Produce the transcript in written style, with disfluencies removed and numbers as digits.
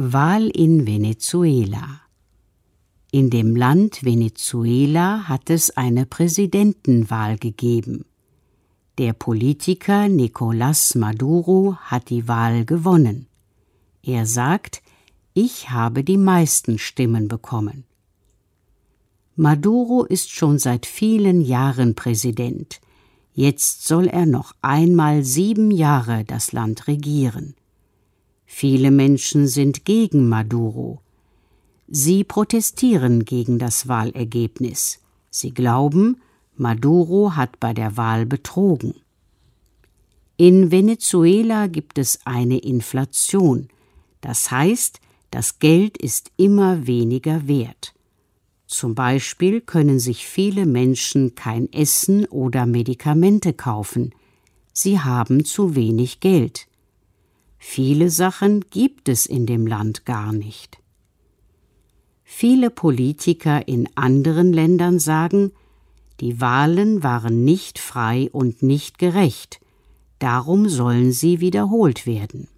Wahl in Venezuela. In dem Land Venezuela hat es eine Präsidentenwahl gegeben. Der Politiker Nicolás Maduro hat die Wahl gewonnen. Er sagt, ich habe die meisten Stimmen bekommen. Maduro ist schon seit vielen Jahren Präsident. Jetzt soll er noch einmal 7 Jahre das Land regieren. Viele Menschen sind gegen Maduro. Sie protestieren gegen das Wahlergebnis. Sie glauben, Maduro hat bei der Wahl betrogen. In Venezuela gibt es eine Inflation. Das heißt, das Geld ist immer weniger wert. Zum Beispiel können sich viele Menschen kein Essen oder Medikamente kaufen. Sie haben zu wenig Geld. Viele Sachen gibt es in dem Land gar nicht. Viele Politiker in anderen Ländern sagen, die Wahlen waren nicht frei und nicht gerecht, darum sollen sie wiederholt werden.